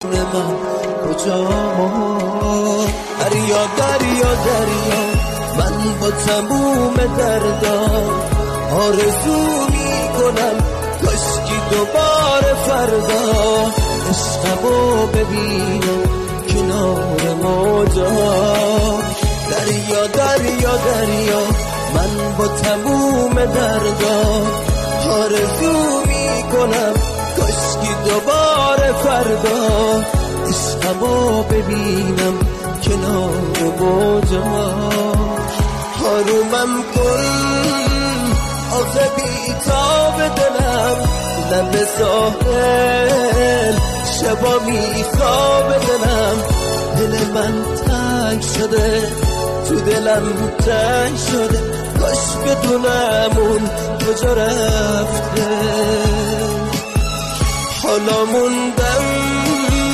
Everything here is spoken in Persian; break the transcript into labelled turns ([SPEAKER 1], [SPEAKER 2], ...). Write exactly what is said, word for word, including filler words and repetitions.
[SPEAKER 1] من کجا دریا دریا دریا من با تموم دردام آرزو میکنم کاشکی دوباره فردا عشقمو ببینم کنار موجا دریا دریا دریا من با تموم دردام آرزو میکنم کاشکی دوباره فردا عشقمو ببینم کنار موجا حرومم کن آخه بیتاب دلم لب ساحل شبا میخواب دلم دل من تنگ شده تو دلم تنگ شده کاش بدونم اون کجا رفته حالا موندم